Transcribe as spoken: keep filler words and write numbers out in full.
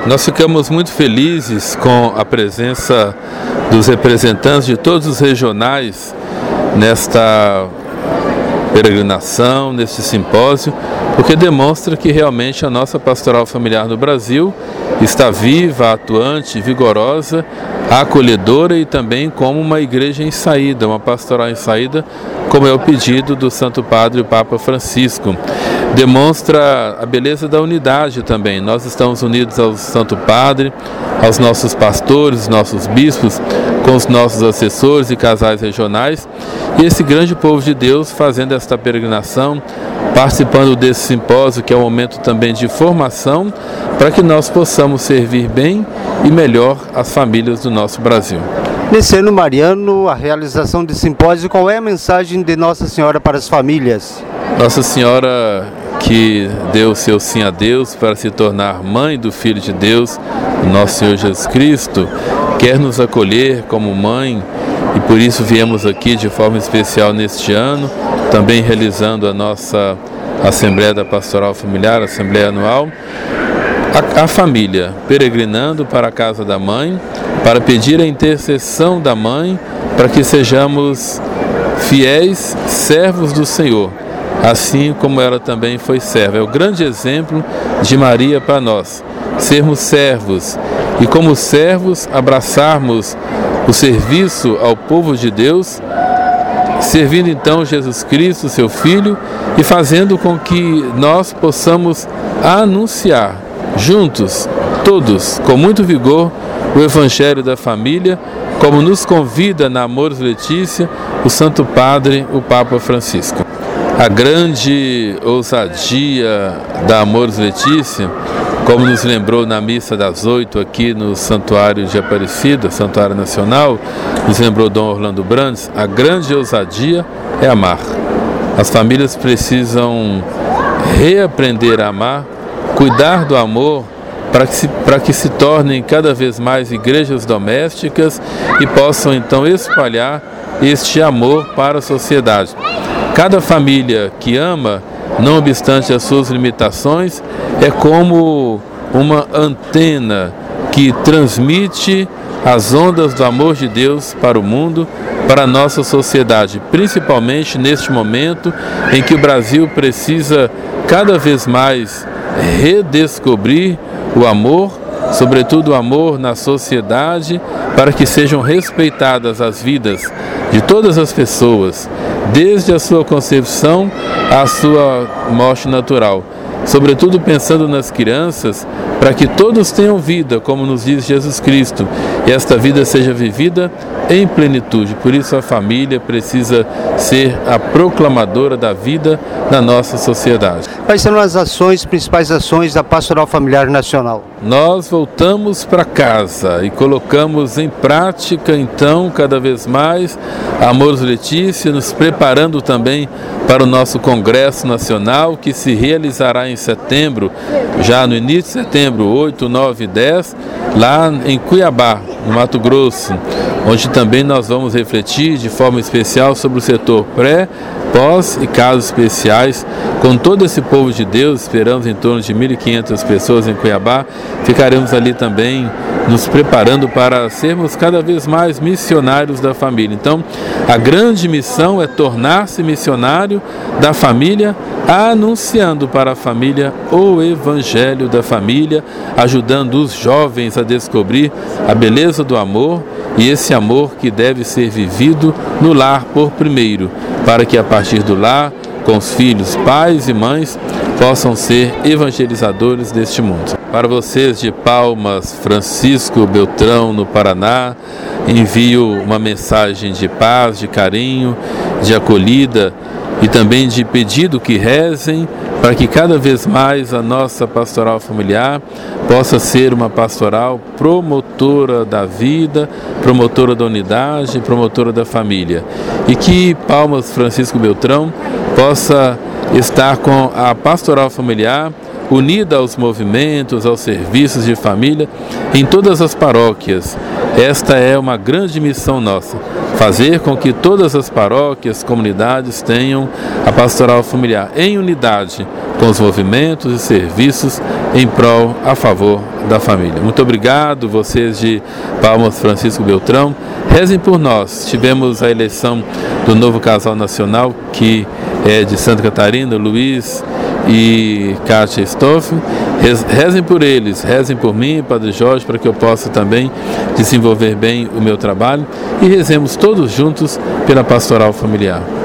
Nós ficamos muito felizes com a presença dos representantes de todos os regionais nesta peregrinação, neste simpósio, porque demonstra que realmente a nossa pastoral familiar no Brasil está viva, atuante, vigorosa, acolhedora e também como uma igreja em saída, uma pastoral em saída, como é o pedido do Santo Padre, o Papa Francisco. Demonstra a beleza da unidade também. Nós estamos unidos ao Santo Padre, aos nossos pastores, nossos bispos, com os nossos assessores e casais regionais, e esse grande povo de Deus fazendo esta peregrinação, participando desse simpósio, que é um momento também de formação, para que nós possamos servir bem e melhor as famílias do nosso Brasil. Nesse ano mariano, a realização desse simpósio, qual é a mensagem de Nossa Senhora para as famílias? Nossa Senhora, que deu o seu sim a Deus para se tornar mãe do Filho de Deus, o nosso Senhor Jesus Cristo, quer nos acolher como mãe, e por isso viemos aqui de forma especial neste ano, também realizando a nossa Assembleia da Pastoral Familiar, Assembleia Anual, a, a família peregrinando para a casa da mãe, para pedir a intercessão da mãe, para que sejamos fiéis servos do Senhor, assim como ela também foi serva. É o grande exemplo de Maria para nós, sermos servos e como servos abraçarmos o serviço ao povo de Deus, servindo então Jesus Cristo, seu Filho, e fazendo com que nós possamos anunciar juntos, todos, com muito vigor, o Evangelho da família, como nos convida na Amoris Laetitia o Santo Padre, o Papa Francisco. A grande ousadia da Amoris Laetitia, como nos lembrou na missa das oito aqui no Santuário de Aparecida, Santuário Nacional, nos lembrou Dom Orlando Brandes, a grande ousadia é amar. As famílias precisam reaprender a amar, cuidar do amor, para que, se, para que se tornem cada vez mais igrejas domésticas e possam então espalhar este amor para a sociedade. Cada família que ama, não obstante as suas limitações, é como uma antena que transmite as ondas do amor de Deus para o mundo, para a nossa sociedade, principalmente neste momento em que o Brasil precisa cada vez mais redescobrir o amor, sobretudo o amor na sociedade, para que sejam respeitadas as vidas de todas as pessoas, desde a sua concepção à sua morte natural. Sobretudo pensando nas crianças, para que todos tenham vida, como nos diz Jesus Cristo, e esta vida seja vivida em plenitude. Por isso a família precisa ser a proclamadora da vida na nossa sociedade. Quais são as ações, principais ações da Pastoral Familiar Nacional? Nós voltamos para casa e colocamos em prática, então, cada vez mais, a Amoris Laetitia, nos preparando também para o nosso Congresso Nacional, que se realizará em setembro, já no início de setembro, oito, nove e dez, lá em Cuiabá, no Mato Grosso, onde também nós vamos refletir de forma especial sobre o setor pré, pós e casos especiais, com todo esse povo de Deus. Esperamos em torno de mil e quinhentas pessoas em Cuiabá. Ficaremos ali também nos preparando para sermos cada vez mais missionários da família. Então, a grande missão é tornar-se missionário da família, anunciando para a família o Evangelho da família, ajudando os jovens a descobrir a beleza do amor, e esse amor que deve ser vivido no lar por primeiro, para que a partir do lar, com os filhos, pais e mães, possam ser evangelizadores deste mundo. Para vocês de Palmas, Francisco Beltrão, no Paraná, envio uma mensagem de paz, de carinho, de acolhida e também de pedido que rezem para que cada vez mais a nossa pastoral familiar possa ser uma pastoral promotora da vida, promotora da unidade, promotora da família. E que Palmas, Francisco Beltrão, possa estar com a pastoral familiar unida aos movimentos, aos serviços de família em todas as paróquias. Esta é uma grande missão nossa, fazer com que todas as paróquias, comunidades tenham a pastoral familiar em unidade com os movimentos e serviços em prol, a favor da família. Muito obrigado, vocês de Palmas Francisco Beltrão. Rezem por nós. Tivemos a eleição do novo casal nacional, que é de Santa Catarina, Luiz e Kátia Stoff. Rezem por eles, rezem por mim, Padre Jorge, para que eu possa também desenvolver bem o meu trabalho, e rezemos todos juntos pela pastoral familiar.